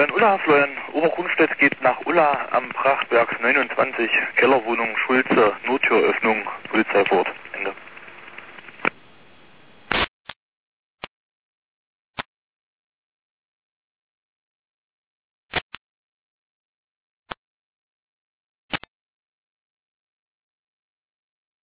Florian Ulla, Florian Obergrunstedt geht nach Ulla am Prachtberg 29, Kellerwohnung Schulze, Nottüröffnung, Polizeifort.